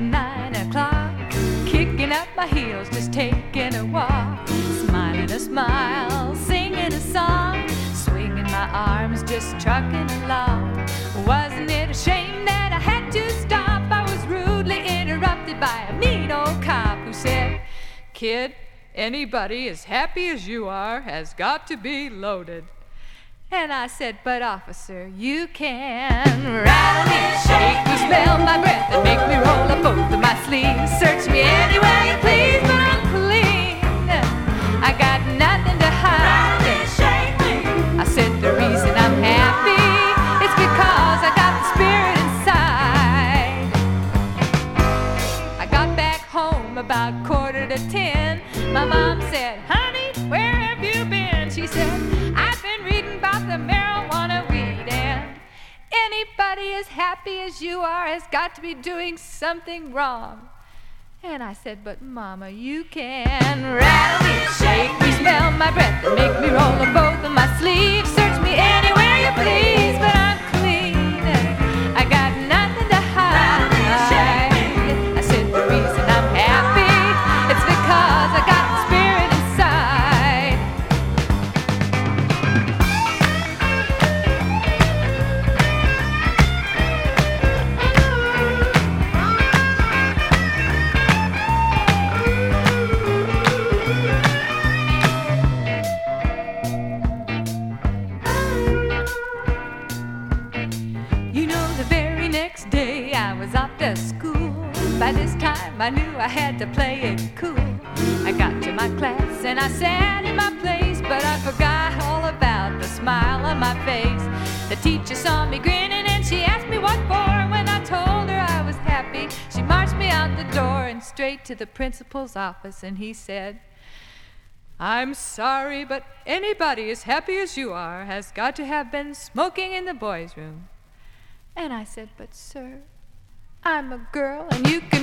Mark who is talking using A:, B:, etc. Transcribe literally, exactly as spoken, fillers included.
A: nine o'clock, kicking up my heels, just taking a walk, smiling a smile, singing a song, swinging my arms, just trucking along. Wasn't it a shame that I had to stop? I was rudely interrupted by a mean old cop who said, "Kid, anybody as happy as you are has got to be loaded." And I said, "But officer, you can rattle me, shake me, smell my breath, and make me roll up both of my sleeves. Search me anywhere you please, but I'm clean. I got nothing to hide." Rattle me, shake me. I said, "The reason I'm happy is because I got the spirit inside." I got back home about quarter to ten. My mom said, "Honey, where have you been?" She said, "I've been reading about the marijuana weed, and anybody as happy as you are has got to be doing something wrong." And I said, "But Mama, you can rattle me, shake me, smell my breath, and make me roll up both of my sleeves. Search me anywhere you please, but I'm clean. I got nothing to hide." I said, "The reason I'm happy, it's because I got the spirit inside." You know, the very next day I was off to school. By this time I knew I had to play it cool. I got to my class and I sat in my place, but I forgot all about the smile on my face. The teacher saw me grinning and she asked me what for. When I told her I was happy, she marched me out the door and straight to the principal's office, and he said, "I'm sorry, but anybody as happy as you are has got to have been smoking in the boys' room." And I said, "But sir, I'm a girl, and you can